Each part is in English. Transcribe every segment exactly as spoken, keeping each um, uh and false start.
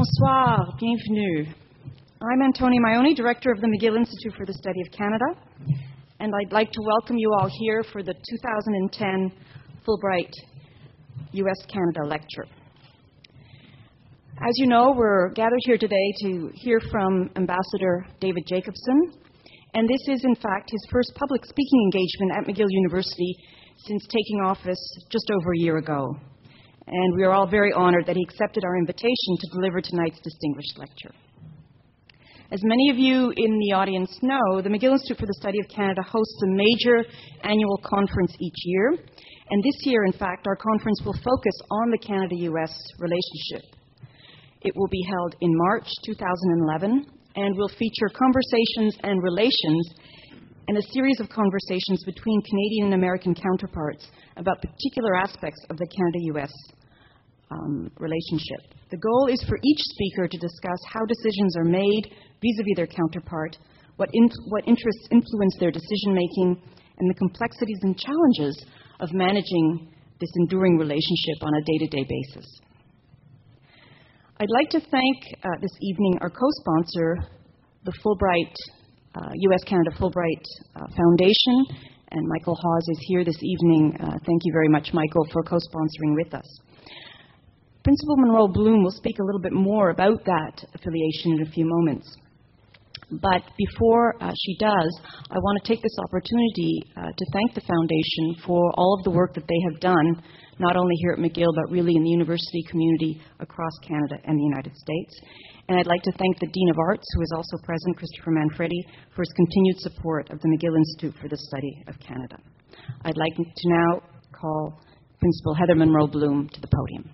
Bonsoir, bienvenue. I'm Antonia Maioni, Director of the McGill Institute for the Study of Canada, and I'd like to welcome you all here for the two thousand ten Fulbright U S Canada Lecture. As you know, we're gathered here today to hear from Ambassador David Jacobson, and this is in fact his first public speaking engagement at McGill University since taking office just over a year ago. And we are all very honored that he accepted our invitation to deliver tonight's distinguished lecture. As many of you in the audience know, the McGill Institute for the Study of Canada hosts a major annual conference each year. And this year, in fact, our conference will focus on the Canada U S relationship. It will be held in March two thousand eleven and will feature conversations and relations and a series of conversations between Canadian and American counterparts about particular aspects of the Canada-U S um, relationship. The goal is for each speaker to discuss how decisions are made vis-a-vis their counterpart, what, in, what interests influence their decision-making, and the complexities and challenges of managing this enduring relationship on a day-to-day basis. I'd like to thank uh, this evening our co-sponsor, the Fulbright Uh, U S Canada Fulbright uh, Foundation, and Michael Hawes is here this evening. Uh, thank you very much, Michael, for co-sponsoring with us. Principal Monroe Bloom will speak a little bit more about that affiliation in a few moments. But before uh, she does, I want to take this opportunity uh, to thank the Foundation for all of the work that they have done, not only here at McGill, but really in the university community across Canada and the United States. And I'd like to thank the Dean of Arts, who is also present, Christopher Manfredi, for his continued support of the McGill Institute for the Study of Canada. I'd like to now call Principal Heather Monroe Bloom to the podium.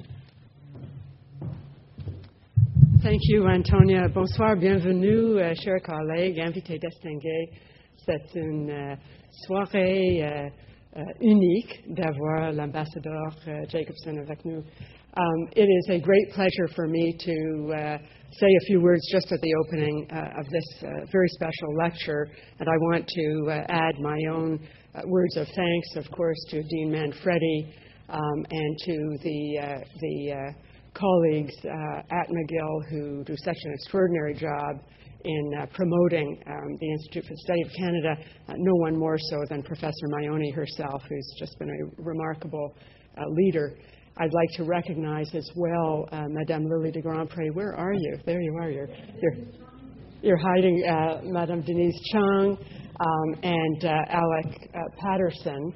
Thank you, Antonia. Bonsoir, bienvenue, euh, chers collègues, invités distingués. C'est une euh, soirée euh, uh, unique d'avoir l'ambassadeur uh, Jacobson avec nous. Um, it is a great pleasure for me to uh, say a few words just at the opening uh, of this uh, very special lecture, and I want to uh, add my own uh, words of thanks, of course, to Dean Manfredi um, and to the, uh, the uh, colleagues uh, at McGill who do such an extraordinary job in uh, promoting um, the Institute for the Study of Canada, uh, no one more so than Professor Maioni herself, who's just been a remarkable uh, leader. I'd like to recognize as well uh, Madame Lily de Grandpré. Where are you? There you are. You're, you're, you're hiding, uh, Madame Denise Chung um, and uh, Alec uh, Patterson.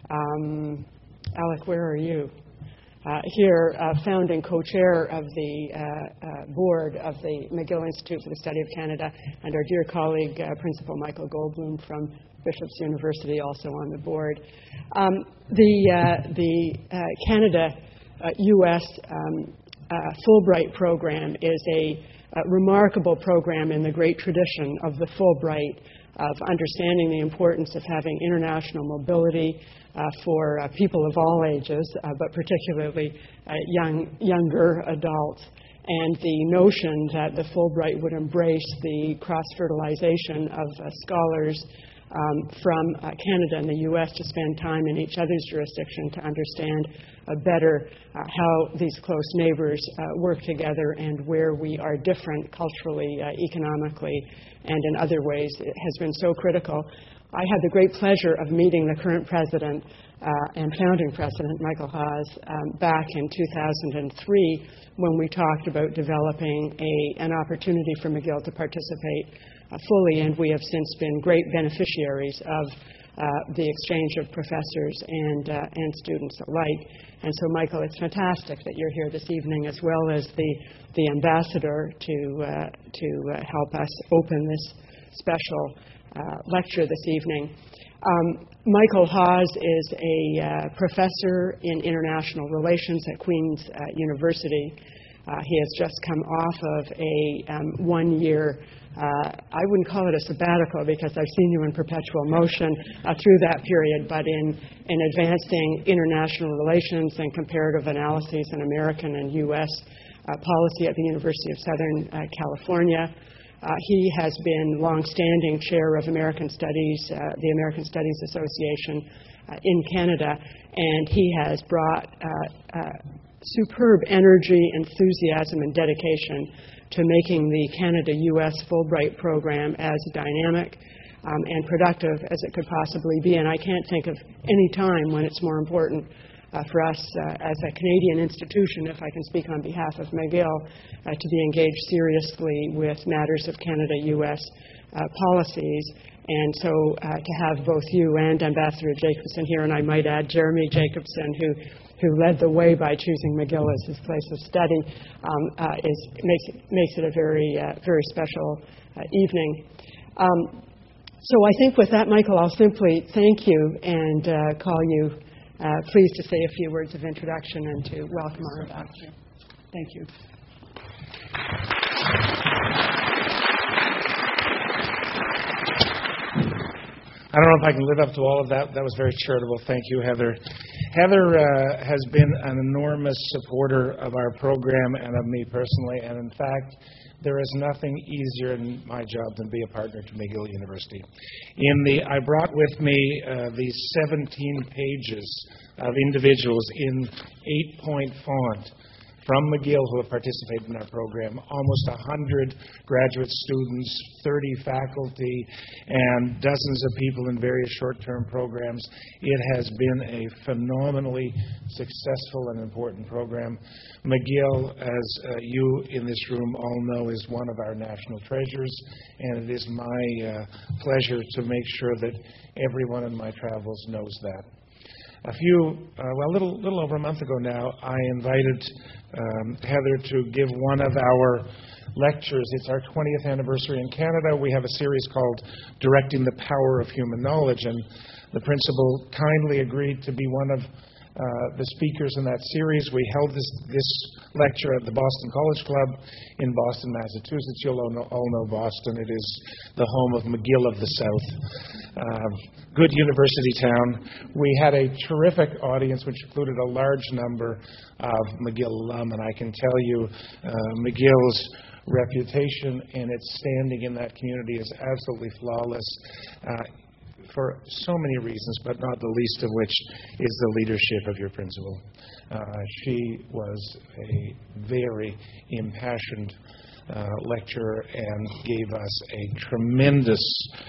Um, Alec, where are you? Uh, here, uh, founding co-chair of the uh, uh, board of the McGill Institute for the Study of Canada, and our dear colleague, uh, Principal Michael Goldbloom from Bishop's University, also on the board. Um, the uh, the uh, Canada uh, U S um, uh, Fulbright program is a uh, remarkable program in the great tradition of the Fulbright, of understanding the importance of having international mobility uh, for uh, people of all ages, uh, but particularly uh, young, younger adults, and the notion that the Fulbright would embrace the cross-fertilization of uh, scholars um, from uh, Canada and the U S to spend time in each other's jurisdiction to understand uh, better uh, how these close neighbors uh, work together and where we are different culturally, uh, economically, and in other ways. It has been so critical. I had the great pleasure of meeting the current president uh, and founding president, Michael Hawes, um, back in two thousand three when we talked about developing a, an opportunity for McGill to participate uh, fully, and we have since been great beneficiaries of uh, the exchange of professors and, uh, and students alike. And so, Michael, it's fantastic that you're here this evening, as well as the, the ambassador to, uh, to uh, help us open this special uh, lecture this evening. Um, Michael Hawes is a uh, professor in international relations at Queen's uh, University. Uh, he has just come off of a um, one-year, uh, I wouldn't call it a sabbatical because I've seen you in perpetual motion uh, through that period, but in, in advancing international relations and comparative analyses in American and U S uh, policy at the University of Southern uh, California. Uh, he has been long-standing chair of American Studies, uh, the American Studies Association uh, in Canada, and he has brought uh, uh, superb energy, enthusiasm, and dedication to making the Canada-U S Fulbright program as dynamic um, and productive as it could possibly be. And I can't think of any time when it's more important uh, for us uh, as a Canadian institution, if I can speak on behalf of McGill, uh, to be engaged seriously with matters of Canada-U S uh, policies. And so uh, to have both you and Ambassador Jacobson here, and I might add Jeremy Jacobson, who who led the way by choosing McGill as his place of study, um, uh, is, makes, it, makes it a very, uh, very special uh, evening. Um, so I think with that, Michael, I'll simply thank you and uh, call you uh, pleased to say a few words of introduction and to welcome our ambassador. Thank you. I don't know if I can live up to all of that. That was very charitable. Thank you, Heather. Heather uh, has been an enormous supporter of our program and of me personally, and in fact, there is nothing easier in my job than be a partner to McGill University. In the, I brought with me uh, these seventeen pages of individuals in eight-point font from McGill who have participated in our program, almost one hundred graduate students, thirty faculty, and dozens of people in various short-term programs. It has been a phenomenally successful and important program. McGill, as uh, you in this room all know, is one of our national treasures, and it is my uh, pleasure to make sure that everyone in my travels knows that. A few, uh, well, a little, little over a month ago now, I invited um, Heather to give one of our lectures. It's our twentieth anniversary in Canada. We have a series called Directing the Power of Human Knowledge, and the principal kindly agreed to be one of uh, the speakers in that series. We held this, this lecture at the Boston College Club in Boston, Massachusetts. You'll all know, all know Boston. It is the home of McGill of the South. Uh, good university town. We had a terrific audience, which included a large number of McGill alum, and I can tell you uh, McGill's reputation and its standing in that community is absolutely flawless uh, for so many reasons, but not the least of which is the leadership of your principal. Uh, she was a very impassioned Uh, lecturer and gave us a tremendous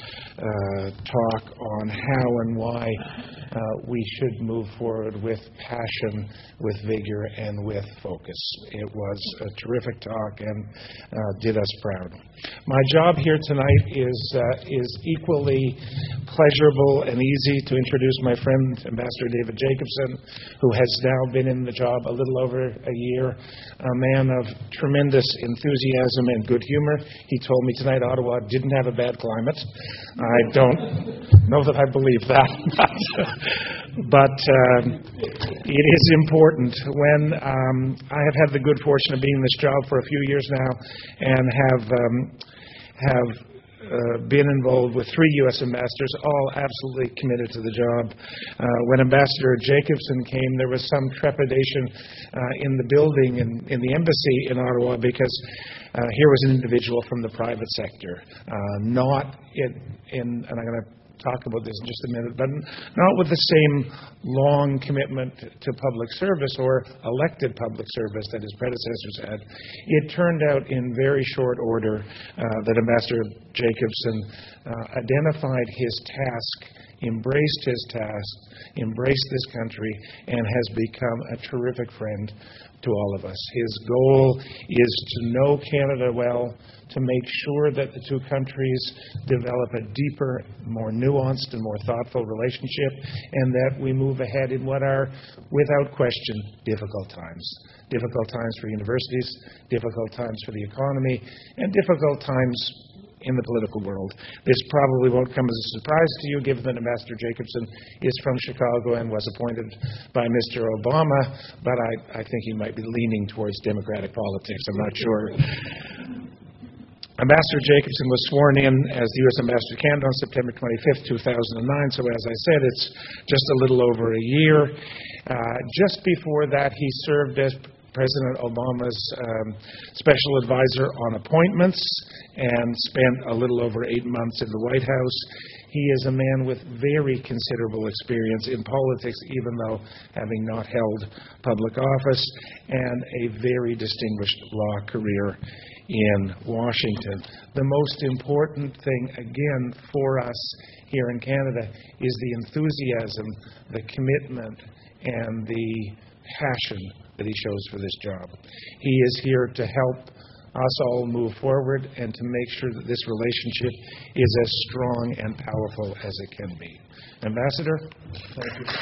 uh, talk on how and why uh, we should move forward with passion, with vigor, and with focus. It was a terrific talk and uh, did us proud. My job here tonight is uh, is equally pleasurable and easy to introduce my friend, Ambassador David Jacobson, who has now been in the job a little over a year, a man of tremendous enthusiasm and good humor. He told me tonight Ottawa didn't have a bad climate. I don't know that I believe that, but um, it is important. When um, I have had the good fortune of being in this job for a few years now and have um, have Uh, been involved with three U S ambassadors, all absolutely committed to the job. Uh, when Ambassador Jacobson came, there was some trepidation uh, in the building and in the embassy in Ottawa because uh, here was an individual from the private sector, uh, not in, in, and I'm going to talk about this in just a minute, but not with the same long commitment to public service or elected public service that his predecessors had. It turned out in very short order uh, that Ambassador Jacobson uh, identified his task, embraced his task, embraced this country, and has become a terrific friend to all of us. His goal is to know Canada well, to make sure that the two countries develop a deeper, more nuanced and more thoughtful relationship, and that we move ahead in what are, without question, difficult times. Difficult times for universities, difficult times for the economy, and difficult times in the political world. This probably won't come as a surprise to you, given that Ambassador Jacobson is from Chicago and was appointed by Mister Obama, but I, I think he might be leaning towards Democratic politics. I'm not sure. Ambassador Jacobson was sworn in as the U S Ambassador to Canada on September twenty-fifth, two thousand nine, so as I said, it's just a little over a year. Uh, just before that, he served as President Obama's um, special advisor on appointments and spent a little over eight months in the White House. He is a man with very considerable experience in politics, even though having not held public office, and a very distinguished law career in Washington. The most important thing, again, for us here in Canada is the enthusiasm, the commitment, and the passion that he shows for this job. He is here to help us all move forward and to make sure that this relationship is as strong and powerful as it can be. Ambassador, thank you.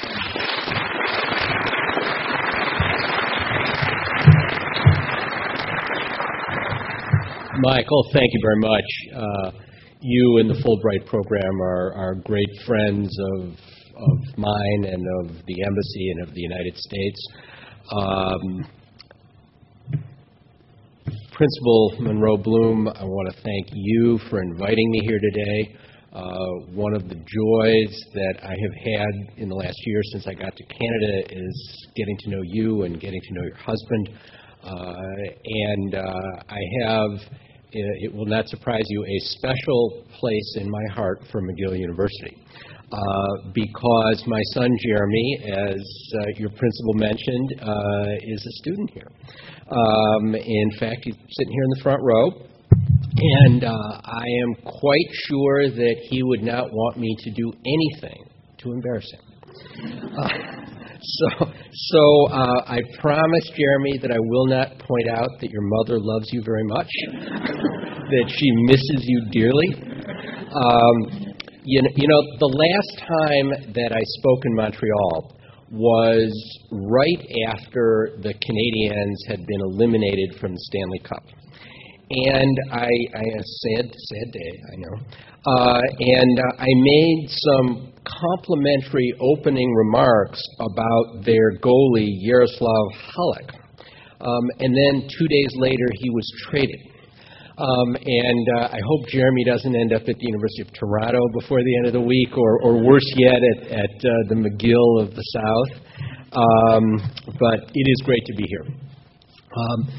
Michael, thank you very much. Uh, you and the Fulbright program are, are great friends of, of mine and of the Embassy and of the United States. Um, Principal Monroe Bloom, I want to thank you for inviting me here today. Uh, one of the joys that I have had in the last year since I got to Canada is getting to know you and getting to know your husband. Uh, and uh, I have, it will not surprise you, a special place in my heart for McGill University. Uh, because my son Jeremy, as uh, your principal mentioned, uh, is a student here. Um, in fact, he's sitting here in the front row, and uh, I am quite sure that he would not want me to do anything to embarrass him. Uh, so so uh, I promise, Jeremy, that I will not point out that your mother loves you very much, that she misses you dearly. Um, You know, you know, the last time that I spoke in Montreal was right after the Canadiens had been eliminated from the Stanley Cup. And I, I a sad, sad day, I know. Uh, and uh, I made some complimentary opening remarks about their goalie, Yaroslav Halak. Um, and then two days later, he was traded. Um, and uh, I hope Jeremy doesn't end up at the University of Toronto before the end of the week, or, or worse yet, at, at uh, the McGill of the South. Um, but it is great to be here. Um,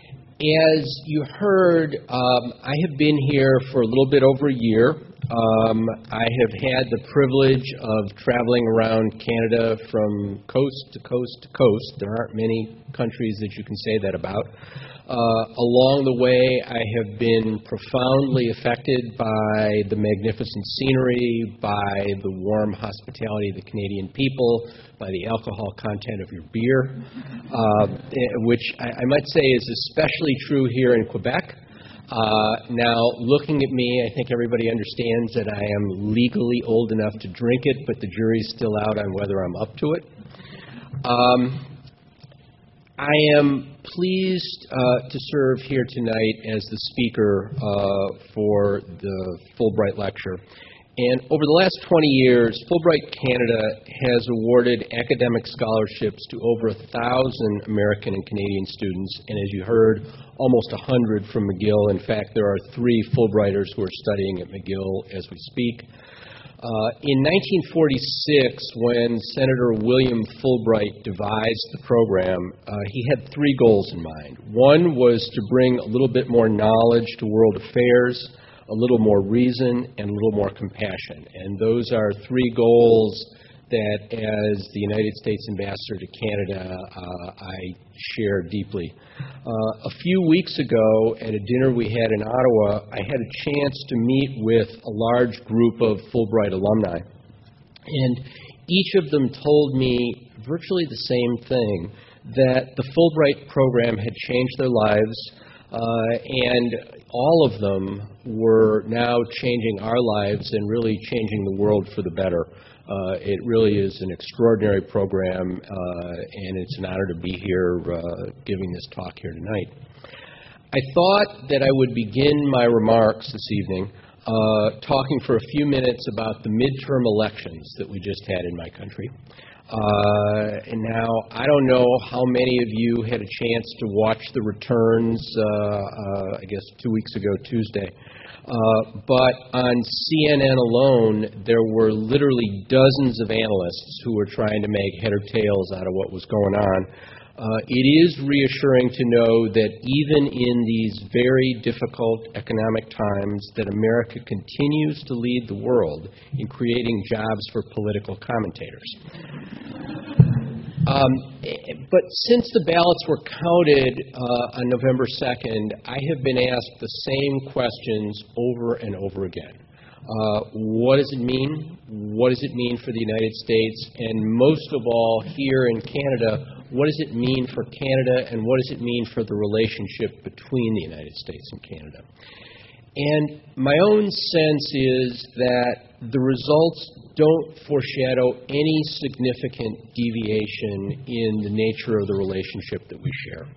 as you heard, um, I have been here for a little bit over a year. Um, I have had the privilege of traveling around Canada from coast to coast to coast. There aren't many countries that you can say that about. Uh, along the way, I have been profoundly affected by the magnificent scenery, by the warm hospitality of the Canadian people, by the alcohol content of your beer, uh, which I, I might say is especially true here in Quebec. Uh, now, looking at me, I think everybody understands that I am legally old enough to drink it, but the jury's still out on whether I'm up to it. Um, I am pleased uh, to serve here tonight as the speaker uh, for the Fulbright Lecture. And over the last twenty years, Fulbright Canada has awarded academic scholarships to over a thousand American and Canadian students, and as you heard, almost a hundred from McGill. In fact, there are three Fulbrighters who are studying at McGill as we speak. Uh, in nineteen forty-six, when Senator William Fulbright devised the program, uh, he had three goals in mind. One was to bring a little bit more knowledge to world affairs, a little more reason, and a little more compassion. And those are three goals that, as the United States Ambassador to Canada, uh, I share deeply. Uh, a few weeks ago, at a dinner we had in Ottawa, I had a chance to meet with a large group of Fulbright alumni. And each of them told me virtually the same thing, that the Fulbright program had changed their lives, uh, and all of them were now changing our lives and really changing the world for the better. Uh, it really is an extraordinary program, uh, and it's an honor to be here uh, giving this talk here tonight. I thought that I would begin my remarks this evening uh, talking for a few minutes about the midterm elections that we just had in my country. Uh, and now, I don't know how many of you had a chance to watch the returns, uh, uh, I guess two weeks ago, Tuesday. Uh, but on C N N alone, there were literally dozens of analysts who were trying to make head or tails out of what was going on. Uh, it is reassuring to know that even in these very difficult economic times, that America continues to lead the world in creating jobs for political commentators. Um, but since the ballots were counted uh, on November second, I have been asked the same questions over and over again. Uh, what does it mean? What does it mean for the United States? And most of all, here in Canada, what does it mean for Canada, and what does it mean for the relationship between the United States and Canada? And my own sense is that the results don't foreshadow any significant deviation in the nature of the relationship that we share.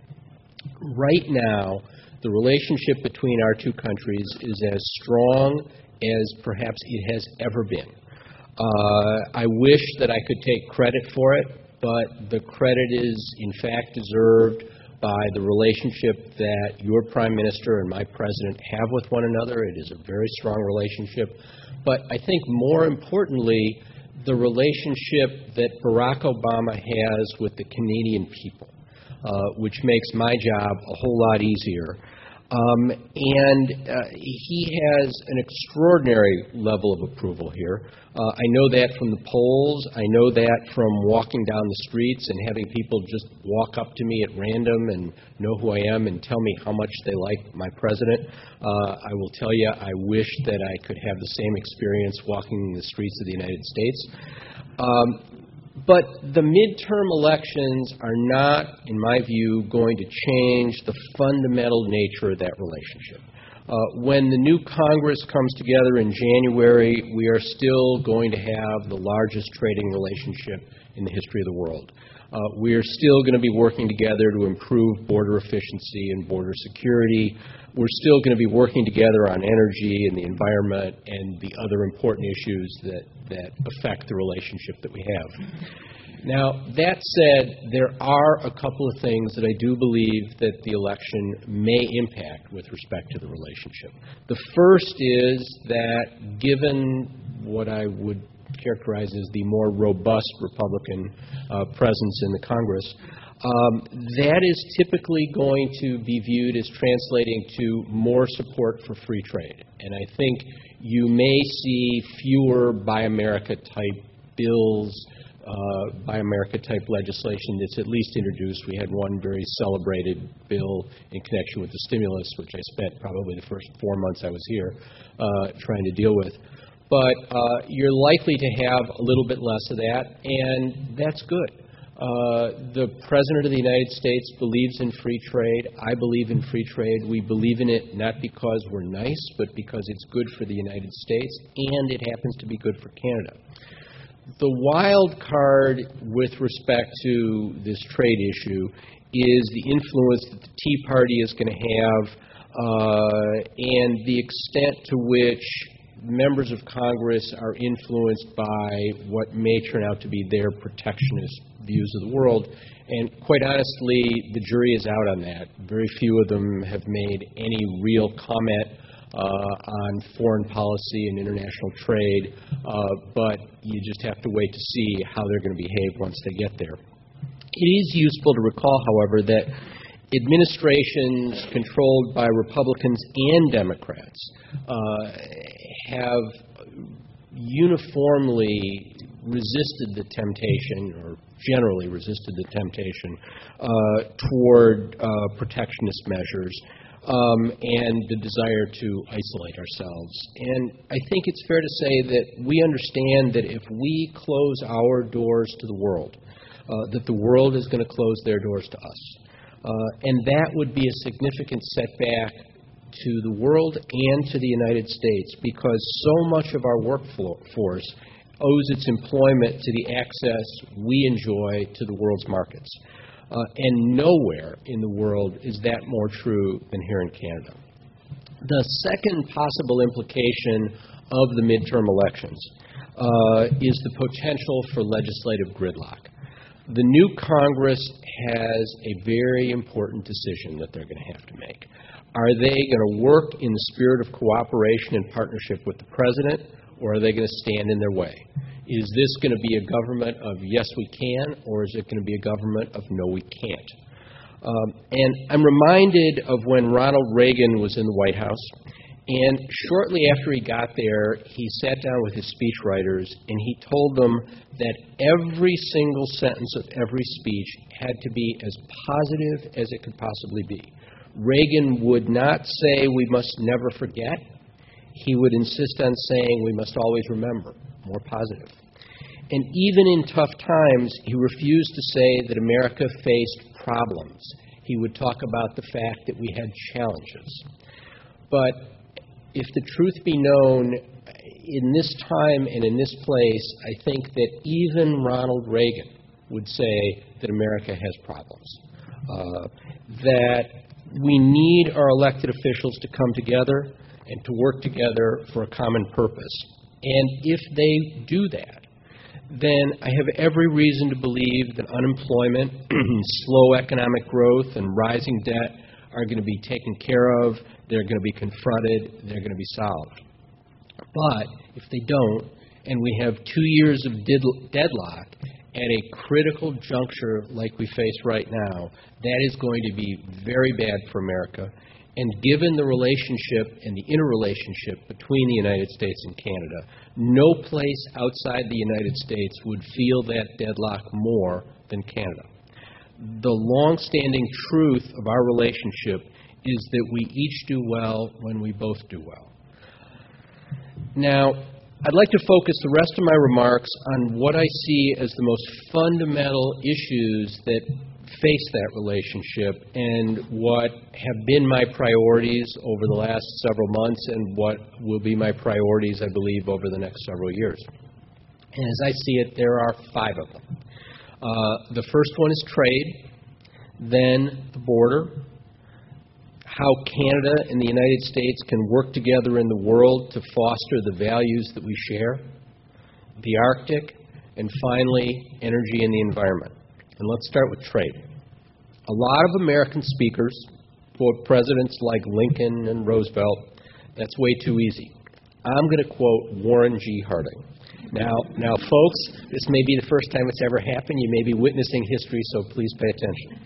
Right now, the relationship between our two countries is as strong as perhaps it has ever been. Uh, I wish that I could take credit for it, but the credit is in fact deserved by the relationship that your Prime Minister and my President have with one another. It is a very strong relationship. But I think more importantly, the relationship that Barack Obama has with the Canadian people, uh, which makes my job a whole lot easier. Um, and uh, he has an extraordinary level of approval here. Uh, I know that from the polls. I know that from walking down the streets and having people just walk up to me at random and know who I am and tell me how much they like my president. Uh, I will tell you, I wish that I could have the same experience walking the streets of the United States. Um, But the midterm elections are not, in my view, going to change the fundamental nature of that relationship. Uh, when the new Congress comes together in January, we are still going to have the largest trading relationship in the history of the world. Uh, we are still going to be working together to improve border efficiency and border security. We're still going to be working together on energy and the environment and the other important issues that, that affect the relationship that we have. Now, that said, there are a couple of things that I do believe that the election may impact with respect to the relationship. The first is that given what I would characterize as the more robust Republican uh, presence in the Congress, Um, that is typically going to be viewed as translating to more support for free trade. And I think you may see fewer Buy America type bills, uh, Buy America type legislation that's at least introduced. We had one very celebrated bill in connection with the stimulus, which I spent probably the first four months I was here uh, trying to deal with. But uh, you're likely to have a little bit less of that, and that's good. Uh, the President of the United States believes in free trade. I believe in free trade. We believe in it not because we're nice, but because it's good for the United States, and it happens to be good for Canada. The wild card with respect to this trade issue is the influence that the Tea Party is going to have uh, and the extent to which members of Congress are influenced by what may turn out to be their protectionist views of the world. And quite honestly, the jury is out on that. Very few of them have made any real comment uh, on foreign policy and international trade, uh, but you just have to wait to see how they're going to behave once they get there. It is useful to recall, however, that administrations controlled by Republicans and Democrats uh, have uniformly resisted the temptation, or generally resisted the temptation, uh, toward uh, protectionist measures um, and the desire to isolate ourselves. And I think it's fair to say that we understand that if we close our doors to the world, uh, that the world is going to close their doors to us. Uh, and that would be a significant setback to the world and to the United States, because so much of our workforce owes its employment to the access we enjoy to the world's markets. Uh, and nowhere in the world is that more true than here in Canada. The second possible implication of the midterm elections uh, is the potential for legislative gridlock. The new Congress has a very important decision that they're going to have to make. Are they going to work in the spirit of cooperation and partnership with the President, or are they going to stand in their way? Is this going to be a government of yes, we can, or is it going to be a government of no, we can't? Um, and I'm reminded of when Ronald Reagan was in the White House, and shortly after he got there, he sat down with his speechwriters and he told them that every single sentence of every speech had to be as positive as it could possibly be. Reagan would not say we must never forget. He would insist on saying we must always remember, more positive. And even in tough times, he refused to say that America faced problems. He would talk about the fact that we had challenges. But if the truth be known, in this time and in this place, I think that even Ronald Reagan would say that America has problems. Uh, that we need our elected officials to come together and to work together for a common purpose. And if they do that, then I have every reason to believe that unemployment, slow economic growth, and rising debt are going to be taken care of, they're going to be confronted, they're going to be solved. But if they don't, and we have two years of deadlock at a critical juncture like we face right now, that is going to be very bad for America. And given the relationship and the interrelationship between the United States and Canada, no place outside the United States would feel that deadlock more than Canada. The long-standing truth of our relationship is that we each do well when we both do well. Now, I'd like to focus the rest of my remarks on what I see as the most fundamental issues that face that relationship and what have been my priorities over the last several months and what will be my priorities, I believe, over the next several years. And as I see it, there are five of them. Uh, the first one is trade, then the border, how Canada and the United States can work together in the world to foster the values that we share, the Arctic, and finally, energy and the environment. And let's start with trade. A lot of American speakers quote presidents like Lincoln and Roosevelt. That's way too easy. I'm going to quote Warren G. Harding. Now, now, folks, this may be the first time it's ever happened. You may be witnessing history, so please pay attention.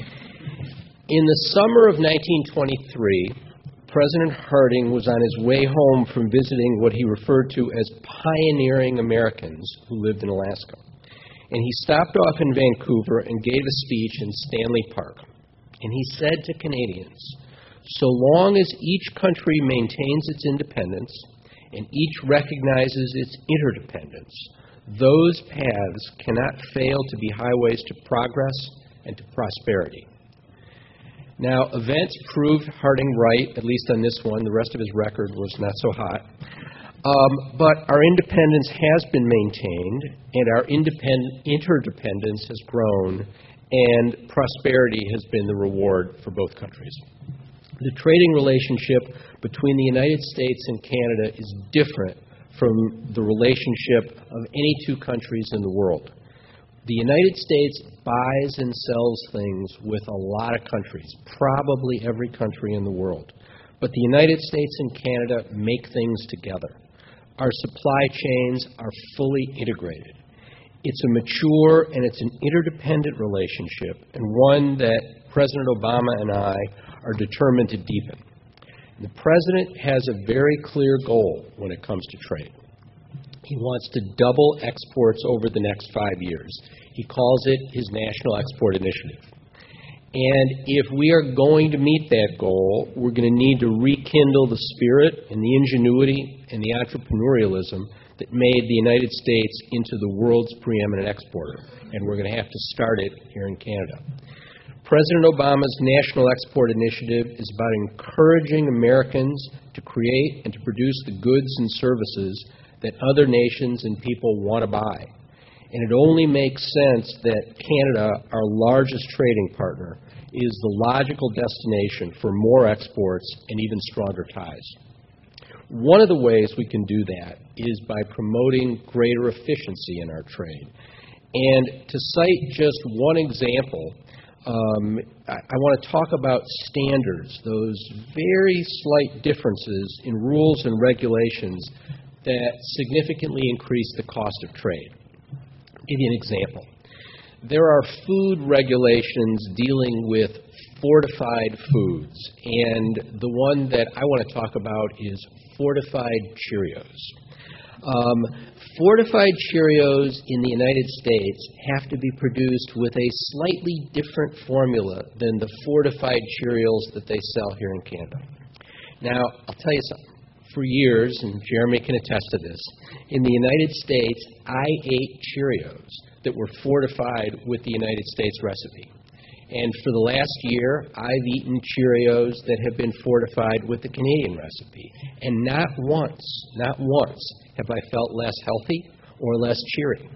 In the summer of nineteen twenty-three, President Harding was on his way home from visiting what he referred to as pioneering Americans who lived in Alaska. And he stopped off in Vancouver and gave a speech in Stanley Park. And he said to Canadians, so long as each country maintains its independence and each recognizes its interdependence, those paths cannot fail to be highways to progress and to prosperity. Now, events proved Harding right, at least on this one. The rest of his record was not so hot. Um, but our independence has been maintained, and our independ- interdependence has grown, and prosperity has been the reward for both countries. The trading relationship between the United States and Canada is different from the relationship of any two countries in the world. The United States buys and sells things with a lot of countries, probably every country in the world. But the United States and Canada make things together. Our supply chains are fully integrated. It's a mature and it's an interdependent relationship, and one that President Obama and I are determined to deepen. The President has a very clear goal when it comes to trade. He wants to double exports over the next five years. He calls it his National Export Initiative. And if we are going to meet that goal, we're going to need to rekindle the spirit and the ingenuity and the entrepreneurialism that made the United States into the world's preeminent exporter. And we're going to have to start it here in Canada. President Obama's National Export Initiative is about encouraging Americans to create and to produce the goods and services that other nations and people want to buy. And it only makes sense that Canada, our largest trading partner, is the logical destination for more exports and even stronger ties. One of the ways we can do that is by promoting greater efficiency in our trade. And to cite just one example, um, I, I want to talk about standards, those very slight differences in rules and regulations that significantly increase the cost of trade. I'll give you an example. There are food regulations dealing with fortified foods, and the one that I want to talk about is fortified Cheerios. Um, fortified Cheerios in the United States have to be produced with a slightly different formula than the fortified Cheerios that they sell here in Canada. Now, I'll tell you something. For years, and Jeremy can attest to this, in the United States, I ate Cheerios that were fortified with the United States recipe. And for the last year, I've eaten Cheerios that have been fortified with the Canadian recipe. And not once, not once have I felt less healthy or less cheery.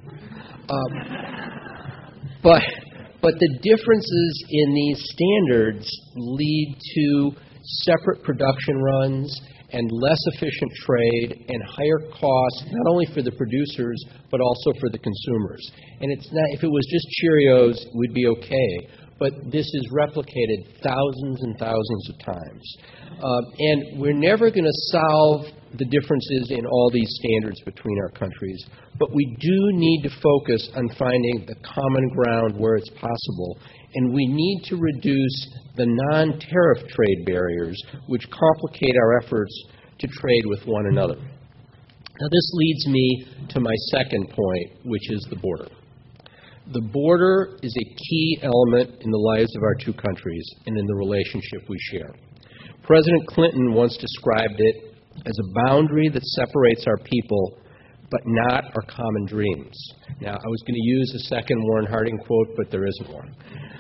Um, but, but the differences in these standards lead to separate production runs and less efficient trade and higher costs, not only for the producers, but also for the consumers. And it's not, if it was just Cheerios, we'd be okay. But this is replicated thousands and thousands of times. Uh, and we're never going to solve the differences in all these standards between our countries. But we do need to focus on finding the common ground where it's possible. And we need to reduce the non-tariff trade barriers which complicate our efforts to trade with one another. Now, this leads me to my second point, which is the border. The border is a key element in the lives of our two countries and in the relationship we share. President Clinton once described it as a boundary that separates our people, but not our common dreams. Now, I was going to use a second Warren Harding quote, but there isn't one.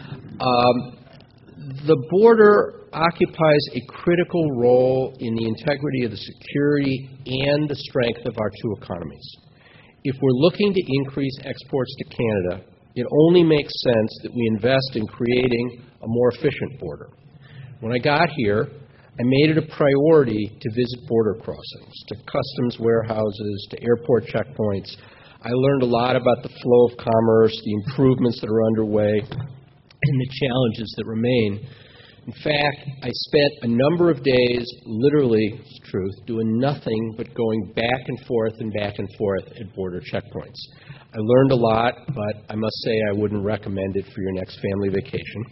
Um, the border occupies a critical role in the integrity of the security and the strength of our two economies. If we're looking to increase exports to Canada, it only makes sense that we invest in creating a more efficient border. When I got here, I made it a priority to visit border crossings, to customs warehouses, to airport checkpoints. I learned a lot about the flow of commerce, the improvements that are underway, and the challenges that remain. In fact, I spent a number of days, literally, it's truth, doing nothing but going back and forth and back and forth at border checkpoints. I learned a lot, but I must say I wouldn't recommend it for your next family vacation.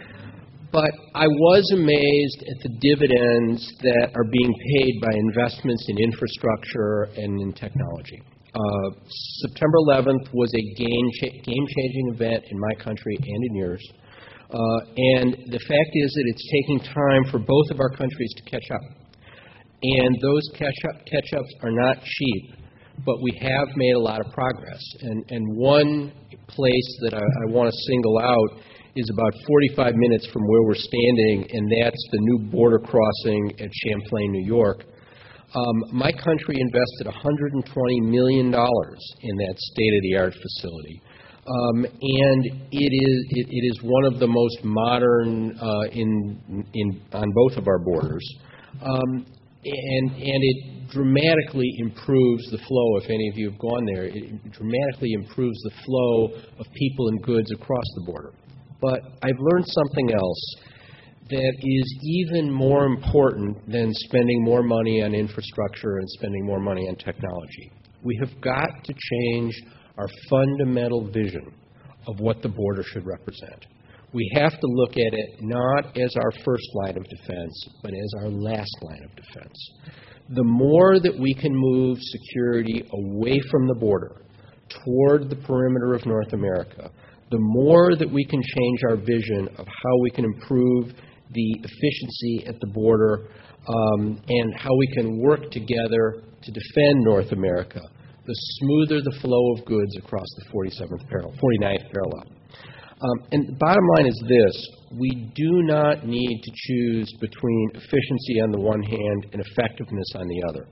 But I was amazed at the dividends that are being paid by investments in infrastructure and in technology. Uh, September eleventh was a game cha- game-changing event in my country and in yours. Uh, and the fact is that it's taking time for both of our countries to catch up. And those catch-up, catch-ups are not cheap, but we have made a lot of progress. And, and one place that I, I want to single out is about forty-five minutes from where we're standing, and that's the new border crossing at Champlain, New York. Um, my country invested one hundred twenty million dollars in that state-of-the-art facility. Um, and it is, it, it is one of the most modern uh, in, in, on both of our borders. Um, and, and it dramatically improves the flow. If any of you have gone there, it dramatically improves the flow of people and goods across the border. But I've learned something else that is even more important than spending more money on infrastructure and spending more money on technology. We have got to change our fundamental vision of what the border should represent. We have to look at it not as our first line of defense, but as our last line of defense. The more that we can move security away from the border toward the perimeter of North America, the more that we can change our vision of how we can improve the efficiency at the border um, and how we can work together to defend North America, the smoother the flow of goods across the forty-seventh parallel, forty-ninth parallel. Um, and the bottom line is this: we do not need to choose between efficiency on the one hand and effectiveness on the other,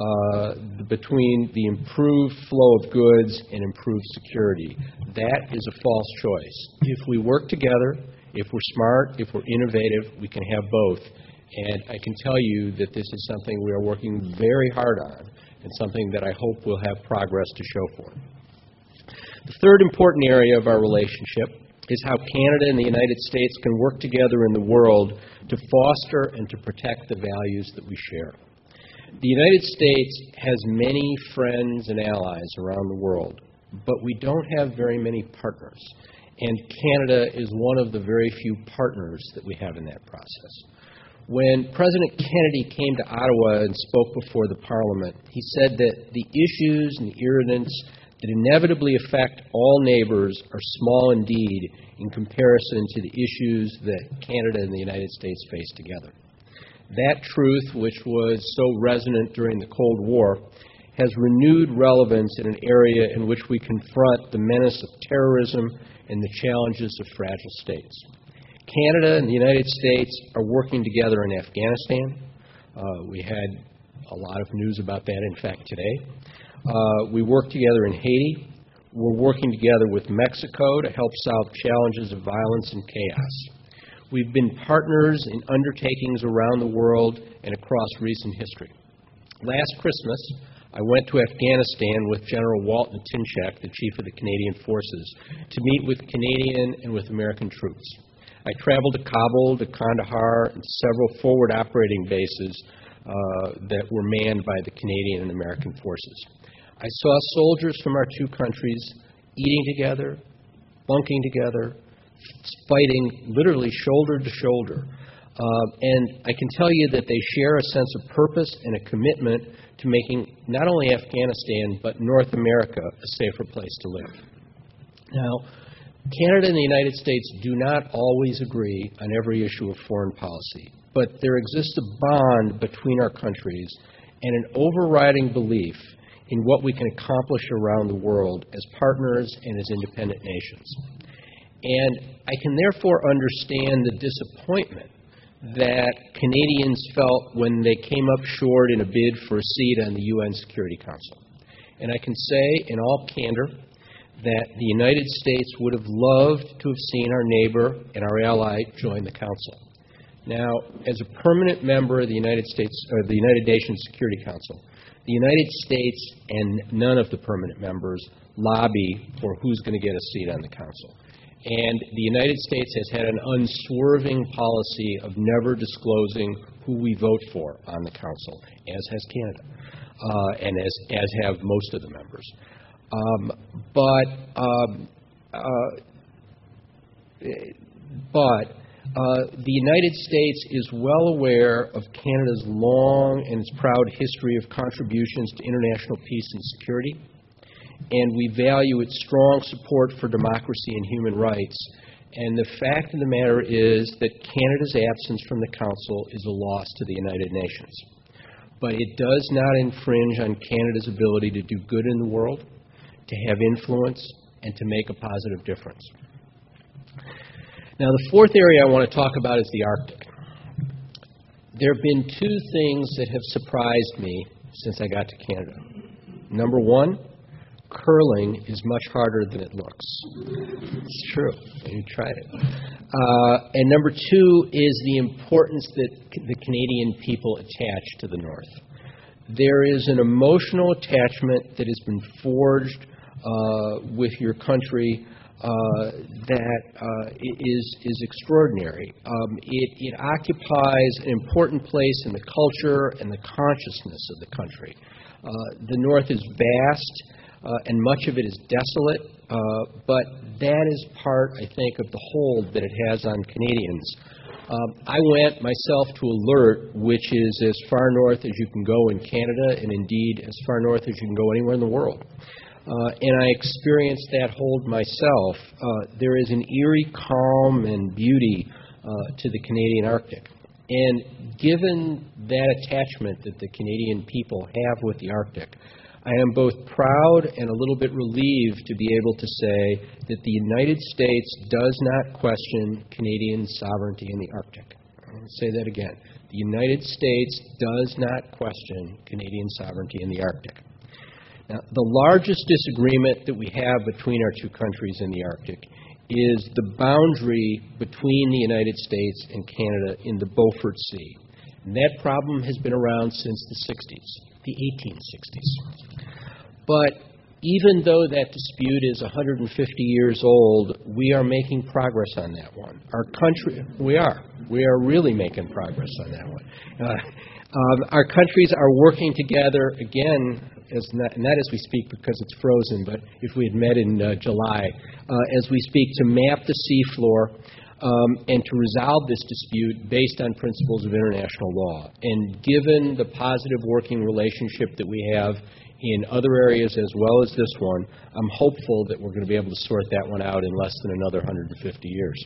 uh, between the improved flow of goods and improved security. That is a false choice. If we work together, if we're smart, if we're innovative, we can have both. And I can tell you that this is something we are working very hard on, and something that I hope we'll have progress to show for. The third important area of our relationship is how Canada and the United States can work together in the world to foster and to protect the values that we share. The United States has many friends and allies around the world, but we don't have very many partners. And Canada is one of the very few partners that we have in that process. When President Kennedy came to Ottawa and spoke before the Parliament, he said that the issues and the irritants that inevitably affect all neighbors are small indeed in comparison to the issues that Canada and the United States face together. That truth, which was so resonant during the Cold War, has renewed relevance in an area in which we confront the menace of terrorism and the challenges of fragile states. Canada and the United States are working together in Afghanistan. Uh, we had a lot of news about that, in fact, today. Uh, we work together in Haiti. We're working together with Mexico to help solve challenges of violence and chaos. We've been partners in undertakings around the world and across recent history. Last Christmas, I went to Afghanistan with General Walton Tinchak, the Chief of the Canadian Forces, to meet with Canadian and with American troops. I traveled to Kabul, to Kandahar, and several forward operating bases uh, that were manned by the Canadian and American forces. I saw soldiers from our two countries eating together, bunking together, fighting literally shoulder to shoulder. Uh, and I can tell you that they share a sense of purpose and a commitment to making not only Afghanistan, but North America a safer place to live. Now, Canada and the United States do not always agree on every issue of foreign policy, but there exists a bond between our countries and an overriding belief in what we can accomplish around the world as partners and as independent nations. And I can therefore understand the disappointment that Canadians felt when they came up short in a bid for a seat on the U N Security Council. And I can say in all candor that the United States would have loved to have seen our neighbor and our ally join the Council. Now, as a permanent member of the United States, or the United Nations Security Council, the United States and none of the permanent members lobby for who's going to get a seat on the Council. And the United States has had an unswerving policy of never disclosing who we vote for on the Council, as has Canada, uh, and as, as have most of the members. Um, but um, uh, but uh, the United States is well aware of Canada's long and its proud history of contributions to international peace and security, and we value its strong support for democracy and human rights. And the fact of the matter is that Canada's absence from the Council is a loss to the United Nations. But it does not infringe on Canada's ability to do good in the world, to have influence, and to make a positive difference. Now, the fourth area I want to talk about is the Arctic. There have been two things that have surprised me since I got to Canada. Number one, curling is much harder than it looks. It's true. You tried it. Uh, and number two is the importance that the Canadian people attach to the North. There is an emotional attachment that has been forged uh, with your country uh, that uh, is, is extraordinary. Um, it, it occupies an important place in the culture and the consciousness of the country. Uh, the North is vast. Uh, and much of it is desolate, uh, but that is part, I think, of the hold that it has on Canadians. Um, I went myself to Alert, which is as far north as you can go in Canada, and indeed as far north as you can go anywhere in the world. Uh, and I experienced that hold myself. Uh, there is an eerie calm and beauty uh, to the Canadian Arctic. And given that attachment that the Canadian people have with the Arctic, I am both proud and a little bit relieved to be able to say that the United States does not question Canadian sovereignty in the Arctic. I'll say that again. The United States does not question Canadian sovereignty in the Arctic. Now, the largest disagreement that we have between our two countries in the Arctic is the boundary between the United States and Canada in the Beaufort Sea. And that problem has been around since the sixties. The eighteen sixties. But even though that dispute is one hundred fifty years old, we are making progress on that one. Our country, we are. We are really making progress on that one. Uh, um, our countries are working together, again, as not, not as we speak because it's frozen, but if we had met in uh, July, uh, as we speak, to map the seafloor um, and to resolve this dispute based on principles of international law. And given the positive working relationship that we have in other areas as well as this one, I'm hopeful that we're going to be able to sort that one out in less than another one hundred fifty years.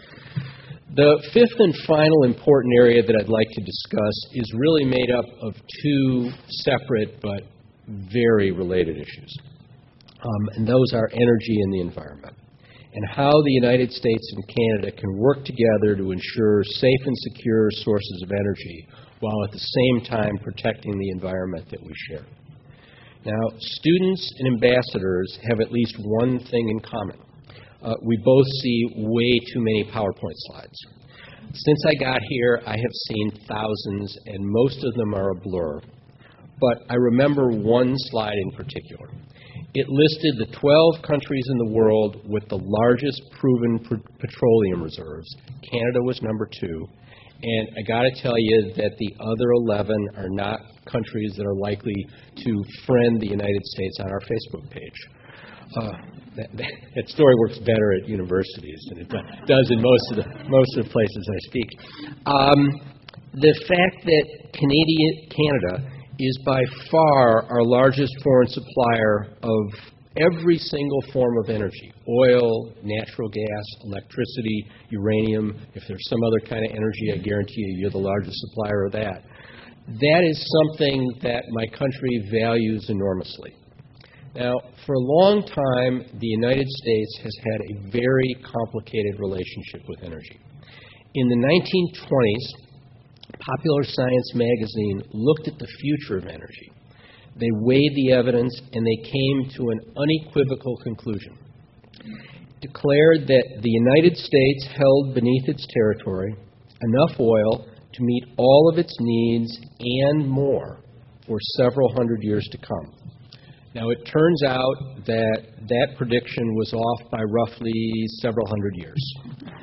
The fifth and final important area that I'd like to discuss is really made up of two separate but very related issues. Um, and those are energy and the environment, and how the United States and Canada can work together to ensure safe and secure sources of energy while at the same time protecting the environment that we share. Now, students and ambassadors have at least one thing in common. Uh, we both see way too many PowerPoint slides. Since I got here, I have seen thousands, and most of them are a blur. But I remember one slide in particular. It listed the twelve countries in the world with the largest proven pr- petroleum reserves. Canada was number two. And I got to tell you that the other eleven are not countries that are likely to friend the United States on our Facebook page. Uh, that, that, that story works better at universities than it does in most of the most of the places I speak. Um, the fact that Canadian Canada is by far our largest foreign supplier of every single form of energy: oil, natural gas, electricity, uranium. If there's some other kind of energy, I guarantee you, you're the largest supplier of that. That is something that my country values enormously. Now, for a long time, the United States has had a very complicated relationship with energy. In the nineteen twenties, Popular Science magazine looked at the future of energy. They weighed the evidence, and they came to an unequivocal conclusion. Declared that the United States held beneath its territory enough oil to meet all of its needs and more for several hundred years to come. Now, it turns out that that prediction was off by roughly several hundred years.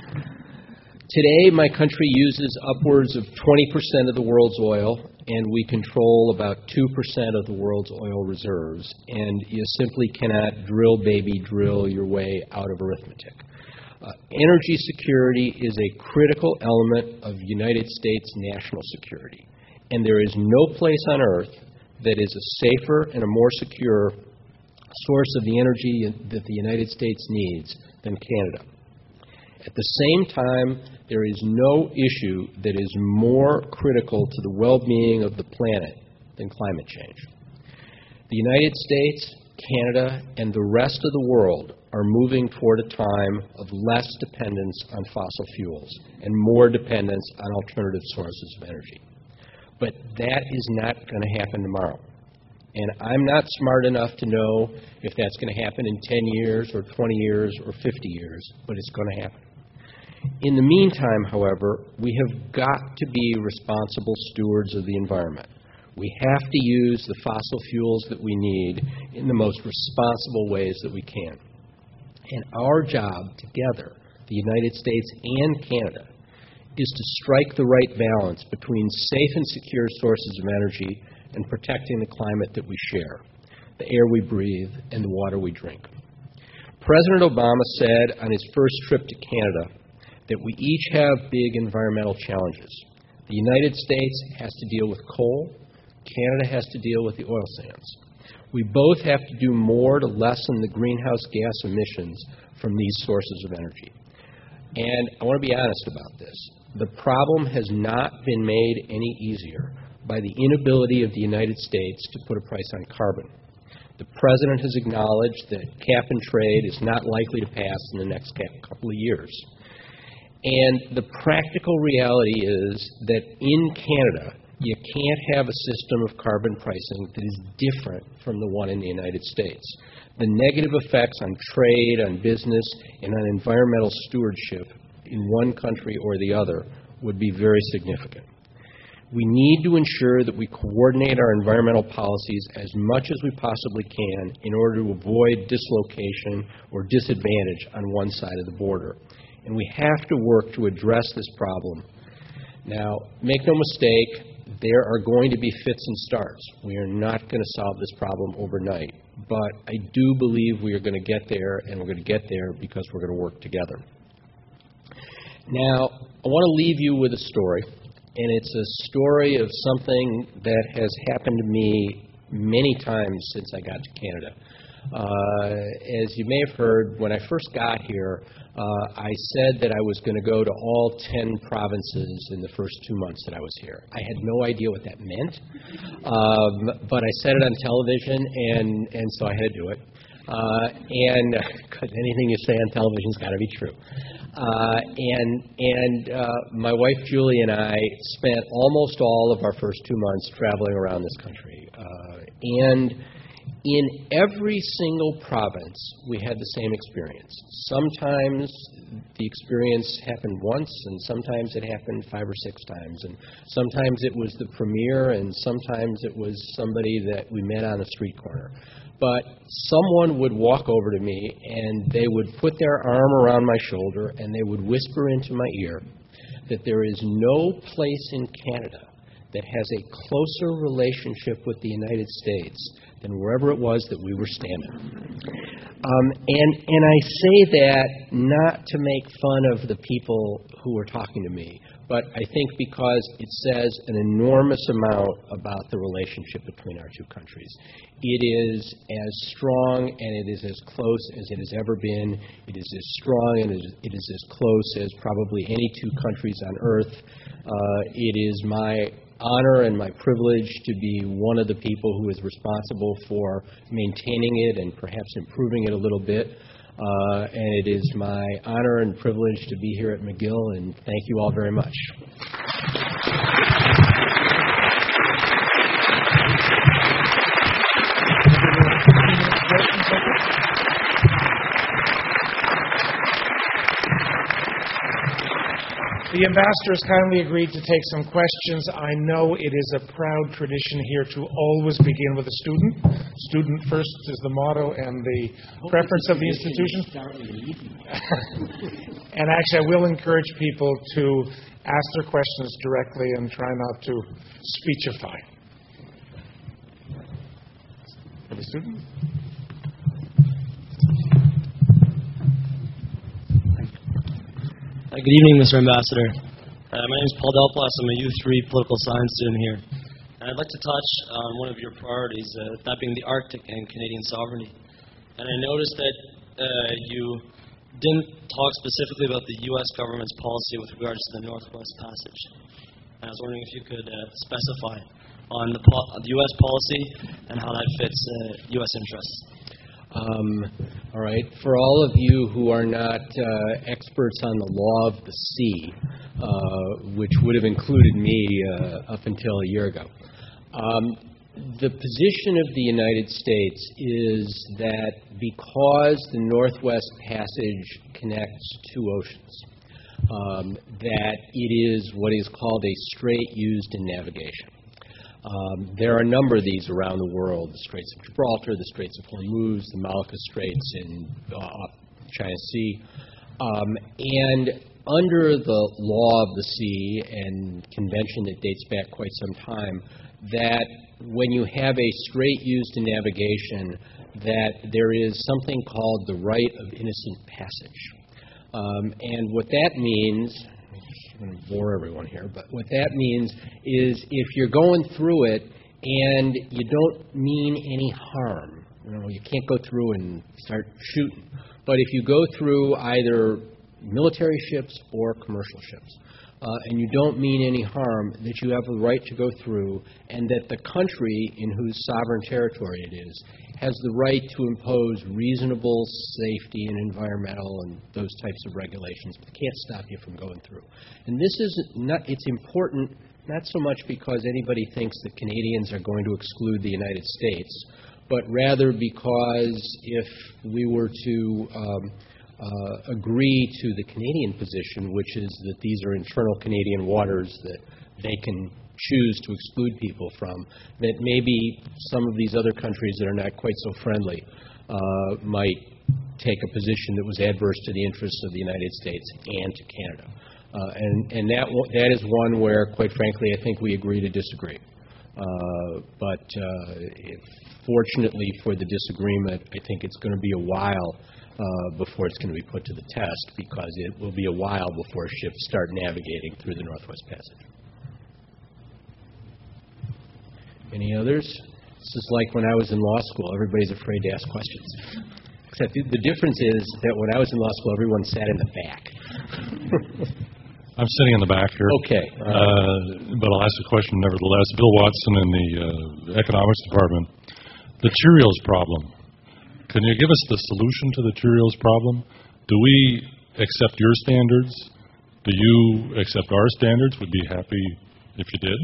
Today, my country uses upwards of twenty percent of the world's oil, and we control about two percent of the world's oil reserves, and you simply cannot drill, baby, drill your way out of arithmetic. Uh, energy security is a critical element of United States national security, and there is no place on earth that is a safer and a more secure source of the energy that the United States needs than Canada. At the same time, there is no issue that is more critical to the well-being of the planet than climate change. The United States, Canada, and the rest of the world are moving toward a time of less dependence on fossil fuels and more dependence on alternative sources of energy. But that is not going to happen tomorrow. And I'm not smart enough to know if that's going to happen in ten years or twenty years or fifty years, but it's going to happen. In the meantime, however, we have got to be responsible stewards of the environment. We have to use the fossil fuels that we need in the most responsible ways that we can. And our job together, the United States and Canada, is to strike the right balance between safe and secure sources of energy and protecting the climate that we share, the air we breathe, and the water we drink. President Obama said on his first trip to Canada that we each have big environmental challenges. The United States has to deal with coal. Canada has to deal with the oil sands. We both have to do more to lessen the greenhouse gas emissions from these sources of energy. And I want to be honest about this. The problem has not been made any easier by the inability of the United States to put a price on carbon. The President has acknowledged that cap and trade is not likely to pass in the next couple of years. And the practical reality is that in Canada, you can't have a system of carbon pricing that is different from the one in the United States. The negative effects on trade, on business, and on environmental stewardship in one country or the other would be very significant. We need to ensure that we coordinate our environmental policies as much as we possibly can in order to avoid dislocation or disadvantage on one side of the border. And we have to work to address this problem. Now, make no mistake, there are going to be fits and starts. We are not going to solve this problem overnight. But I do believe we are going to get there, and we're going to get there because we're going to work together. Now, I want to leave you with a story, and it's a story of something that has happened to me many times since I got to Canada. Uh, as you may have heard, when I first got here, uh, I said that I was going to go to all ten provinces in the first two months that I was here. I had no idea what that meant, um, but I said it on television, and, and so I had to do it. Uh, and because anything you say on television's got to be true. Uh, and and uh, my wife Julie and I spent almost all of our first two months traveling around this country. Uh, and in every single province, we had the same experience. Sometimes the experience happened once, and sometimes it happened five or six times. And sometimes it was the premier, and sometimes it was somebody that we met on a street corner. But someone would walk over to me, and they would put their arm around my shoulder, and they would whisper into my ear that there is no place in Canada that has a closer relationship with the United States than wherever it was that we were standing. Um, and, and I say that not to make fun of the people who were talking to me, but I think because it says an enormous amount about the relationship between our two countries. It is as strong and it is as close as it has ever been. It is as strong and it is as close as probably any two countries on earth. Uh, it is my honor and my privilege to be one of the people who is responsible for maintaining it and perhaps improving it a little bit. Uh, and it is my honor and privilege to be here at McGill, and thank you all very much. The ambassador has kindly agreed to take some questions. I know it is a proud tradition here to always begin with a student. Student first is the motto and the preference of the institution. And actually, I will encourage people to ask their questions directly and try not to speechify. For the student? Uh, good evening, Mister Ambassador. Uh, my name is Paul Delplas. I'm a U three political science student here. And I'd like to touch on one of your priorities, uh, that being the Arctic and Canadian sovereignty. And I noticed that uh, you didn't talk specifically about the U S government's policy with regards to the Northwest Passage. And I was wondering if you could uh, specify on the, po- the U S policy and how that fits uh, U S interests. Um, all right. For all of you who are not uh, experts on the law of the sea, uh, which would have included me uh, up until a year ago, um, the position of the United States is that because the Northwest Passage connects two oceans, um, that it is what is called a strait used in navigation. Um, there are a number of these around the world, the Straits of Gibraltar, the Straits of Hormuz, the Malacca Straits in uh, China Sea. Um, and under the law of the sea and convention that dates back quite some time, that when you have a strait used in navigation, that there is something called the right of innocent passage. Um, and what that means, I'm going to bore everyone here, but what that means is if you're going through it and you don't mean any harm, you know, you can't go through and start shooting. But if you go through either military ships or commercial ships, uh, and you don't mean any harm, that you have a right to go through, and that the country in whose sovereign territory it is has the right to impose reasonable safety and environmental and those types of regulations, but they can't stop you from going through. And this is not, it's important not so much because anybody thinks that Canadians are going to exclude the United States, but rather because if we were to um, uh, agree to the Canadian position, which is that these are internal Canadian waters, that they can choose to exclude people from, that maybe some of these other countries that are not quite so friendly uh, might take a position that was adverse to the interests of the United States and to Canada. Uh, and and that, that is one where, quite frankly, I think we agree to disagree. Uh, but uh, if, fortunately for the disagreement, I think it's going to be a while uh, before it's going to be put to the test, because it will be a while before ships start navigating through the Northwest Passage. Any others? This is like when I was in law school. Everybody's afraid to ask questions. Except the, the difference is that when I was in law school, everyone sat in the back. I'm sitting in the back here. Okay. Uh, uh, but I'll ask a question nevertheless. Bill Watson in the uh, Economics Department. The Cheerios problem. Can you give us the solution to the Cheerios problem? Do we accept your standards? Do you accept our standards? We'd be happy if you did.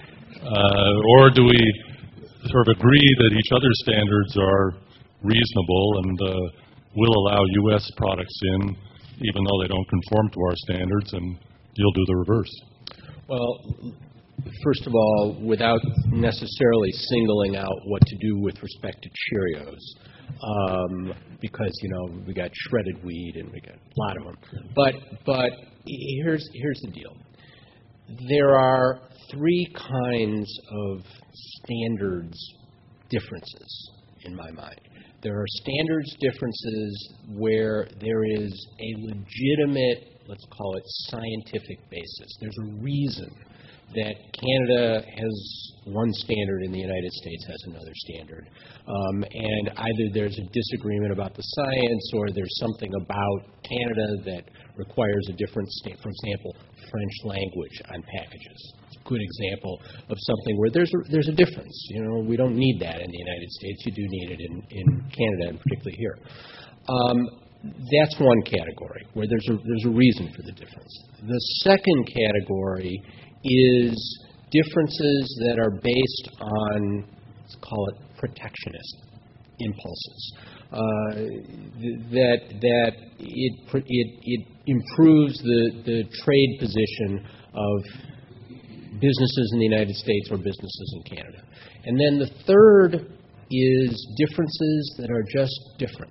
Uh, or do we sort of agree that each other's standards are reasonable and uh, will allow U S products in, even though they don't conform to our standards, and you'll do the reverse? Well, first of all, without necessarily singling out what to do with respect to Cheerios, um, because, you know, we got shredded wheat and we got a lot of them. But, but here's, here's the deal. There are three kinds of standards differences in my mind. There are standards differences where there is a legitimate, let's call it, scientific basis. There's a reason that Canada has one standard and the United States has another standard. Um, and either there's a disagreement about the science, or there's something about Canada that requires a different standard. For example, French language on packages. It's a good example of something where there's a, there's a difference. You know, we don't need that in the United States. You do need it in, in Canada, and particularly here. Um, that's one category where there's a, there's a reason for the difference. The second category is differences that are based on, let's call it, protectionist impulses. Uh, that that it it it improves the the trade position of businesses in the United States or businesses in Canada. And then the third is differences that are just different.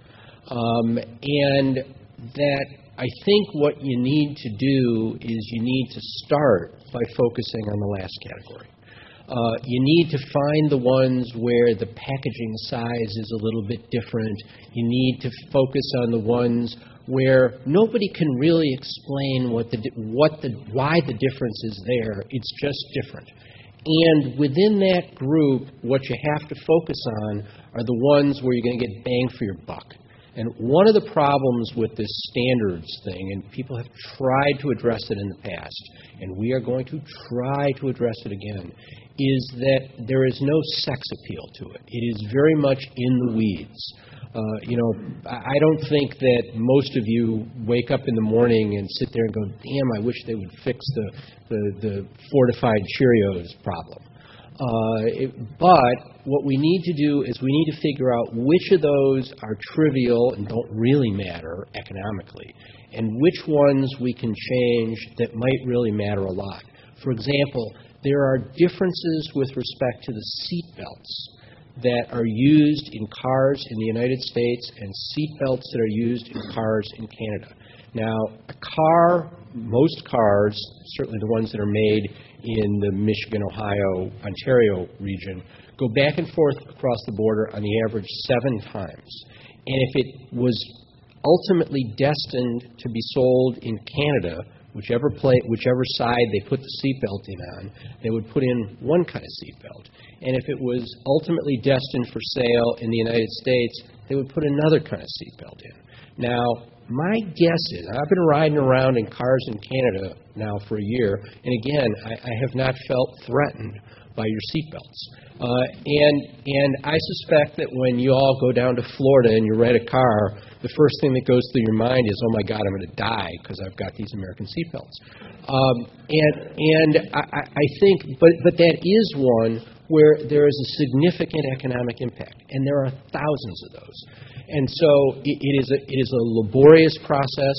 Um, and that I think what you need to do is you need to start by focusing on the last category. Uh, you need to find the ones where the packaging size is a little bit different. You need to focus on the ones where nobody can really explain what the what the why the difference is there. It's just different. And within that group, what you have to focus on are the ones where you're going to get bang for your buck. And one of the problems with this standards thing, and people have tried to address it in the past, and we are going to try to address it again, is that there is no sex appeal to it. It is very much in the weeds. Uh, you know, I don't think that most of you wake up in the morning and sit there and go, damn, I wish they would fix the, the, the fortified Cheerios problem. Uh, it, but what we need to do is we need to figure out which of those are trivial and don't really matter economically, and which ones we can change that might really matter a lot. For example, there are differences with respect to the seat belts that are used in cars in the United States and seat belts that are used in cars in Canada. Now, a car, most cars, certainly the ones that are made in the Michigan, Ohio, Ontario region, go back and forth across the border on the average seven times. And if it was ultimately destined to be sold in Canada, whichever play, whichever side they put the seatbelt in on, they would put in one kind of seatbelt. And if it was ultimately destined for sale in the United States, they would put another kind of seatbelt in. Now, my guess is, I've been riding around in cars in Canada now for a year, and again, I, I have not felt threatened by your seatbelts. Uh, and and I suspect that when you all go down to Florida and you rent a car, the first thing that goes through your mind is, oh my God, I'm going to die because I've got these American seatbelts. Um, and and I, I think, but but that is one where there is a significant economic impact, and there are thousands of those. And so it, it is a it is a laborious process.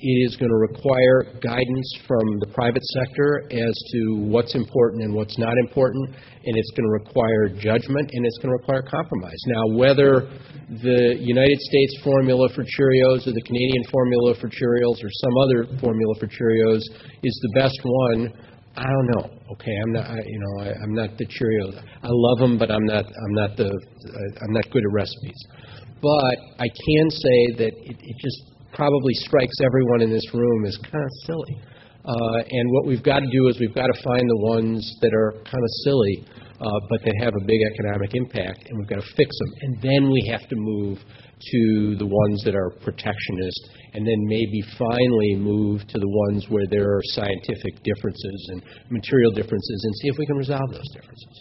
it is going to require guidance from the private sector as to what's important and what's not important, and it's going to require judgment, and it's going to require compromise. Now, whether the United States formula for Cheerios or the Canadian formula for Cheerios or some other formula for Cheerios is the best one, I don't know. Okay, I'm not. I, you know, I, I'm not the Cheerios. I love them, but I'm not. I'm not the. I'm not good at recipes. But I can say that it, it just probably strikes everyone in this room as kind of silly. Uh, and what we've got to do is we've got to find the ones that are kind of silly, uh, but that have a big economic impact, and we've got to fix them. And then we have to move to the ones that are protectionist, and then maybe finally move to the ones where there are scientific differences and material differences, and see if we can resolve those differences.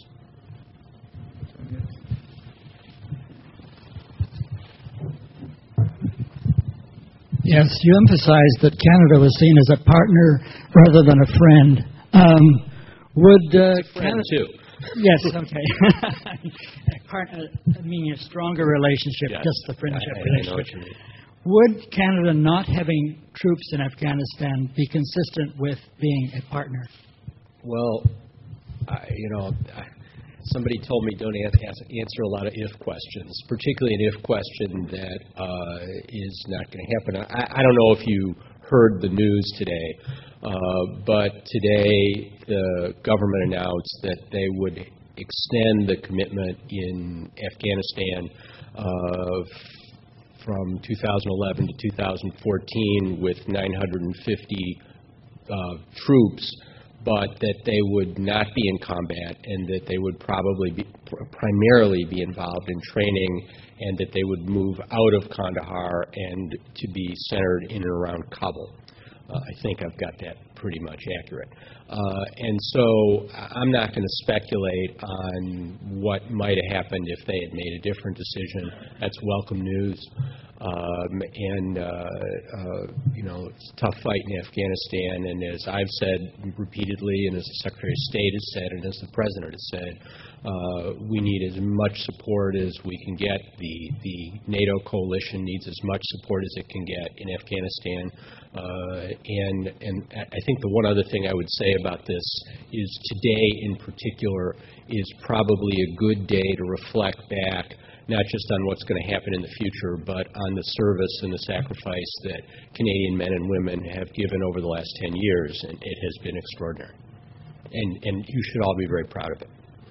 Yes, you emphasized that Canada was seen as a partner rather than a friend. Um, would uh, friend Canada, too? Yes, okay. a part, uh, I mean, a stronger relationship, Yes. just the friendship I, I relationship. know what you mean. Would Canada not having troops in Afghanistan be consistent with being a partner? Well, I, you know, I, somebody told me don't ask, ask, answer a lot of if questions, particularly an if question that uh, is not going to happen. I, I don't know if you heard the news today, uh, but today the government announced that they would extend the commitment in Afghanistan uh, from two thousand eleven to two thousand fourteen with nine hundred fifty uh, troops, but that they would not be in combat, and that they would probably be pr- primarily be involved in training, and that they would move out of Kandahar and to be centered in and around Kabul. Uh, I think I've got that pretty much accurate. Uh, and so I'm not going to speculate on what might have happened if they had made a different decision. That's welcome news. Um, and, uh, uh, you know, it's a tough fight in Afghanistan. And as I've said repeatedly, and as the Secretary of State has said, and as the President has said, uh, we need as much support as we can get. The, the NATO coalition needs as much support as it can get in Afghanistan. Uh, and, and I think the one other thing I would say about this is today in particular is probably a good day to reflect back, not just on what's going to happen in the future, but on the service and the sacrifice that Canadian men and women have given over the last ten years, and it has been extraordinary. And, and you should all be very proud of it.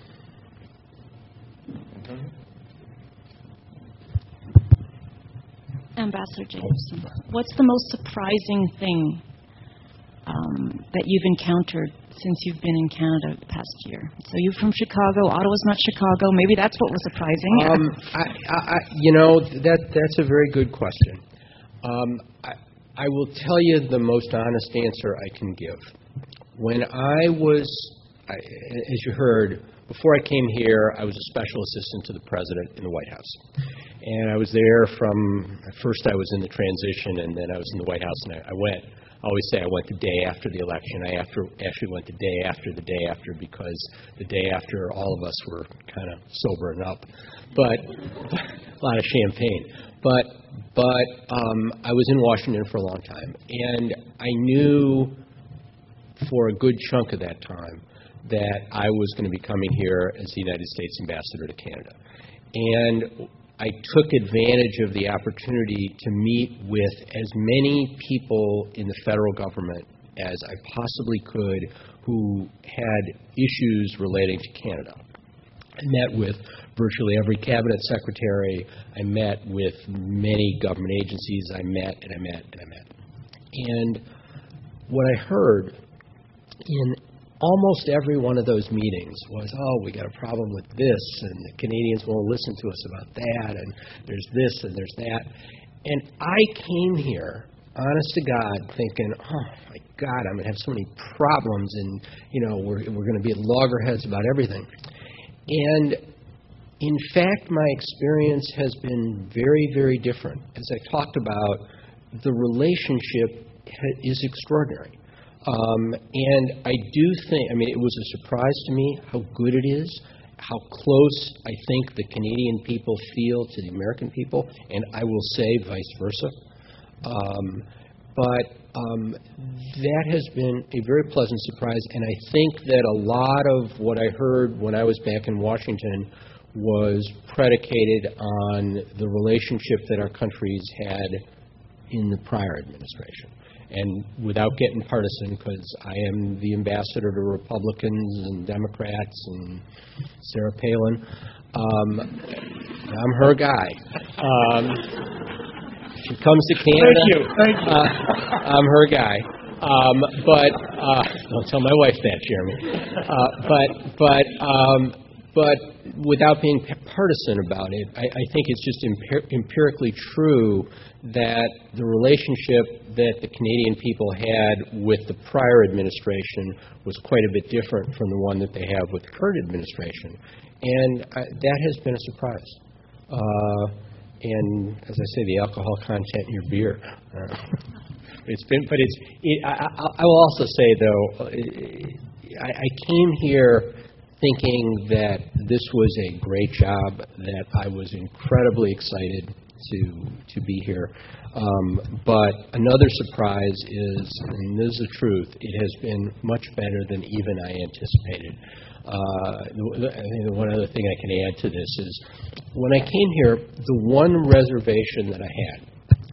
Ambassador Jacobson, what's the most surprising thing um, that you've encountered since you've been in Canada the past year? So you're from Chicago. Ottawa's not Chicago. Maybe that's what was surprising. Um, I, I, you know, that that's a very good question. Um, I, I will tell you the most honest answer I can give. When I was, I, as you heard, before I came here, I was a special assistant to the President in the White House. And I was there from, first I was in the transition, and then I was in the White House, and I, I went, I always say I went the day after the election. I after, actually went the day after the day after, because the day after all of us were kind of sobering up. But, a lot of champagne. But, but um, I was in Washington for a long time, and I knew for a good chunk of that time that I was going to be coming here as the United States ambassador to Canada. And I took advantage of the opportunity to meet with as many people in the federal government as I possibly could who had issues relating to Canada. I met with virtually every cabinet secretary. I met with many government agencies. I met and I met and I met. And what I heard in almost every one of those meetings was, oh, we got a problem with this, and the Canadians won't listen to us about that, and there's this and there's that. And I came here, honest to God, thinking, oh, my God, I'm going to have so many problems, and, you know, we're, we're going to be at loggerheads about everything. And, in fact, my experience has been very, very different. As I talked about, the relationship is extraordinary. Um, and I do think, I mean, it was a surprise to me how good it is, how close I think the Canadian people feel to the American people, and I will say vice versa. Um, but um, that has been a very pleasant surprise, and I think that a lot of what I heard when I was back in Washington was predicated on the relationship that our countries had in the prior administration. And without getting partisan, because I am the ambassador to Republicans and Democrats and Sarah Palin, um, I'm her guy. Um, she comes to Canada. Thank you. Thank you. Uh, I'm her guy. Um, but uh, don't tell my wife that, Jeremy. Uh, but but um, but without being partisan about it, I, I think it's just empir- empirically true that the relationship that the Canadian people had with the prior administration was quite a bit different from the one that they have with the current administration, and uh, that has been a surprise. Uh, and as I say, the alcohol content in your beer. Uh, it's been, but it's. It, I, I, I will also say though, I, I came here thinking that this was a great job, that I was incredibly excited to to be here. Um, but another surprise is, and this is the truth, it has been much better than even I anticipated. Uh, I think one other thing I can add to this is, when I came here, the one reservation that I had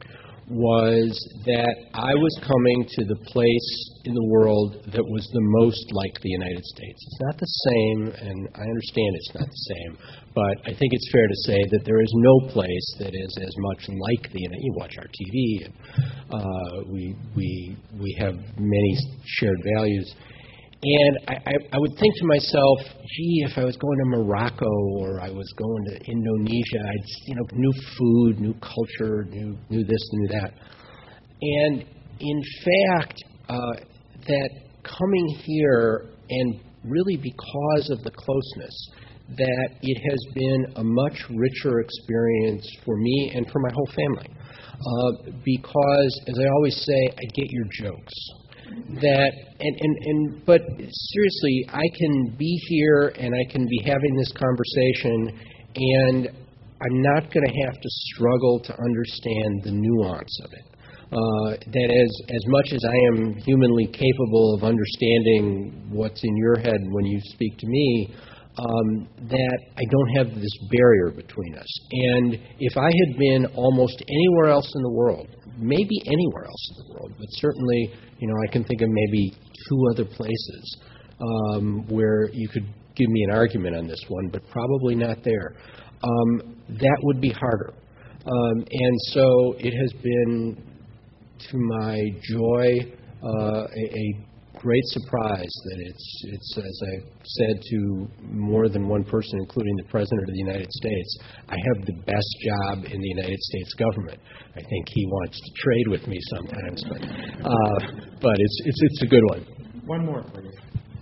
was that I was coming to the place in the world that was the most like the United States. It's not the same, and I understand it's not the same, but I think it's fair to say that there is no place that is as much like the United States. You watch our T V, and uh, we, we, we have many shared values. And I, I, I would think to myself, gee, if I was going to Morocco or I was going to Indonesia, I'd, you know, new food, new culture, new, new this, new that. And in fact, uh, that coming here, and really because of the closeness, that it has been a much richer experience for me and for my whole family. Uh, because, as I always say, I get your jokes. That and, and, and but seriously, I can be here and I can be having this conversation, and I'm not going to have to struggle to understand the nuance of it. Uh, that as as much as I am humanly capable of understanding what's in your head when you speak to me, um, that I don't have this barrier between us. And if I had been almost anywhere else in the world, maybe anywhere else in the world, but certainly, you know, I can think of maybe two other places um, where you could give me an argument on this one, but probably not there. Um, that would be harder. Um, and so it has been, to my joy, uh, a, a great surprise that it's, it's, as I said to more than one person, including the President of the United States, I have the best job in the United States government. I think he wants to trade with me sometimes, but, uh, but it's, it's, it's a good one. One more, please.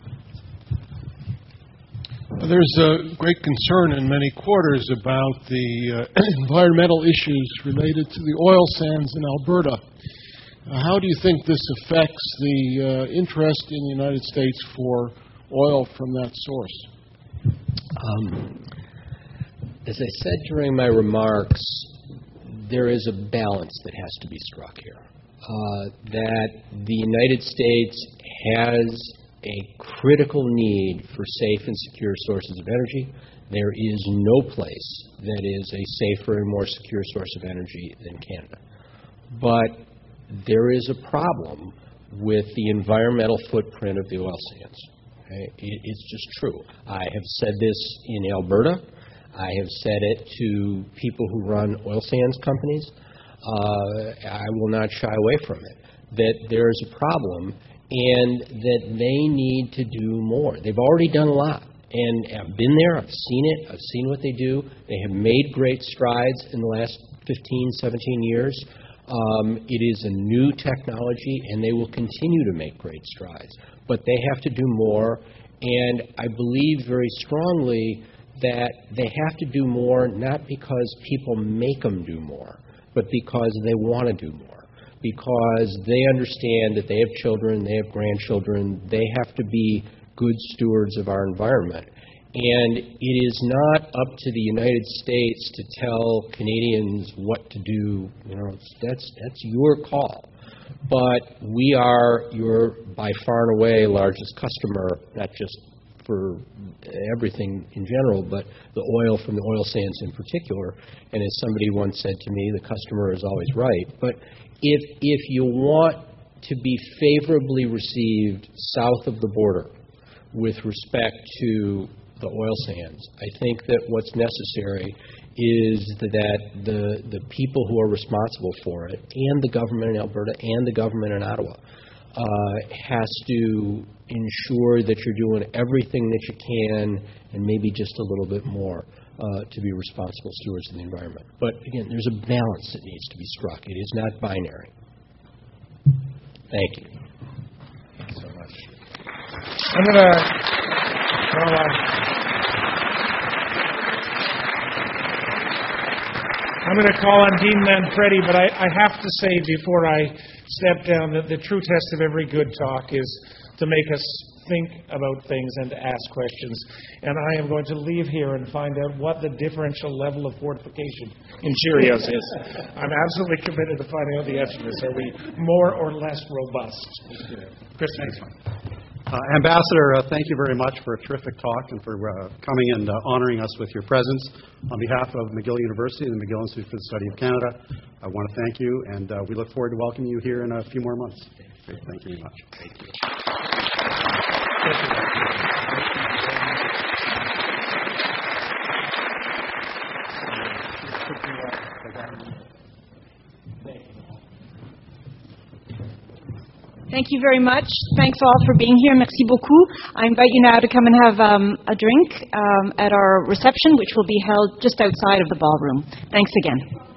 There's a great concern in many quarters about the uh, environmental issues related to the oil sands in Alberta. Uh, how do you think this affects the uh, interest in the United States for oil from that source? Um, as I said during my remarks, there is a balance that has to be struck here. Uh, that the United States has a critical need for safe and secure sources of energy. There is no place that is a safer and more secure source of energy than Canada. But there is a problem with the environmental footprint of the oil sands. Okay? It, it's just true. I have said this in Alberta. I have said it to people who run oil sands companies. Uh, I will not shy away from it, that there is a problem and that they need to do more. They've already done a lot. And I've been there, I've seen it, I've seen what they do. They have made great strides in the last fifteen, seventeen years. Um, it is a new technology, and they will continue to make great strides. But they have to do more, and I believe very strongly that they have to do more not because people make them do more, but because they want to do more. Because they understand that they have children, they have grandchildren, they have to be good stewards of our environment. And it is not up to the United States to tell Canadians what to do. You know, that's that's your call. but we are your, by far and away, largest customer, not just for everything in general, but the oil from the oil sands in particular. And as somebody once said to me, the customer is always right. But if, if you want to be favorably received south of the border with respect to the oil sands, I think that what's necessary is that the, the people who are responsible for it, and the government in Alberta and the government in Ottawa, uh, has to ensure that you're doing everything that you can, and maybe just a little bit more, uh, to be responsible stewards of the environment. But again, there's a balance that needs to be struck. It is not binary. Thank you. Thank you so much. I'm going to... Well, uh, I'm going to call on Dean Manfredi, but I, I have to say before I step down that the true test of every good talk is to make us think about things and to ask questions. And I am going to leave here and find out what the differential level of fortification in Cheerios is. I'm absolutely committed to finding out the answer to this. Are we more or less robust? Chris, thanks. Uh, Ambassador, uh, thank you very much for a terrific talk and for uh, coming and uh, honoring us with your presence. On behalf of McGill University and the McGill Institute for the Study of Canada, I want to thank you, and uh, we look forward to welcoming you here in a few more months. Great. Thank you very much. Thank you. Thank you very much. Thanks all for being here. Merci beaucoup. I invite you now to come and have um, a drink um, at our reception, which will be held just outside of the ballroom. Thanks again.